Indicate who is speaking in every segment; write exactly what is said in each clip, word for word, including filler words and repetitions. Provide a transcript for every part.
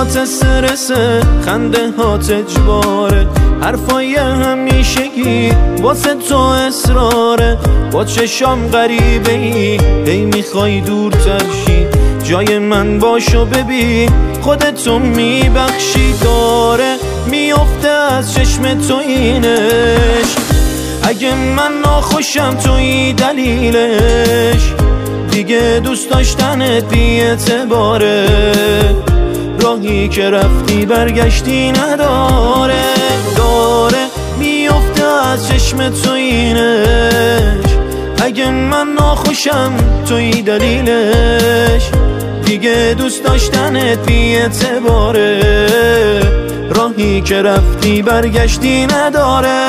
Speaker 1: هات استرسه، خنده هات اجباره، حرفای همیشگی واسه تو اصراره. با چشام غریبه ای هی میخوای دورتر شی، جای من باشو ببین خودتو میبخشی. داره میفته از چشم تو اینش، اگه من ناخوشم توی دلیلش. دیگه دوست داشتنت بی اعتباره، راهی که رفتی برگشتی نداره. داره میفته از چشم تو اینش، اگه من ناخوشم توی دلیلش. دیگه دوست داشتنت بی اعتباره، راهی که رفتی برگشتی نداره.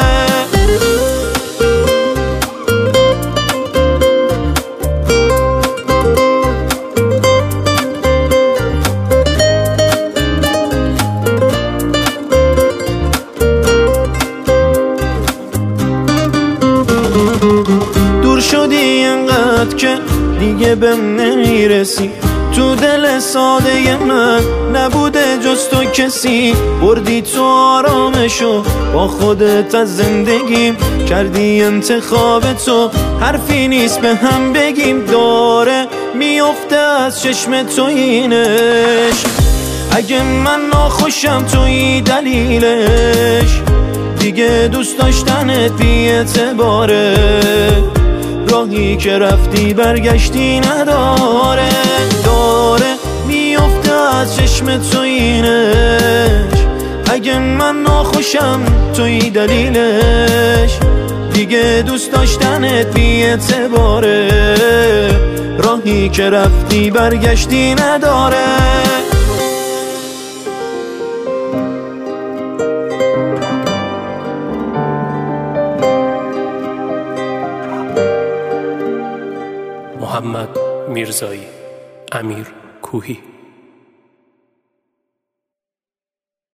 Speaker 1: دور شدی اینقدر که دیگه بهم نمیرسی، تو دل ساده من نبوده جز تو کسی. بردی تو آرامشو با خودت از زندگیم، کردی انتخاب تو حرفی نیست به هم بگیم. داره میفته از چشم تو اینش، اگه من ناخوشم توی دلیلش. دیگه دوست داشتنت بی اعتباره، راهی که رفتی برگشتی نداره. داره میفته از چشم تو اینش، اگه من ناخوشم توی دلیلش. دیگه دوست داشتنت بی اعتباره، راهی که رفتی برگشتی نداره.
Speaker 2: محمد میرزایی، امیر کوهی.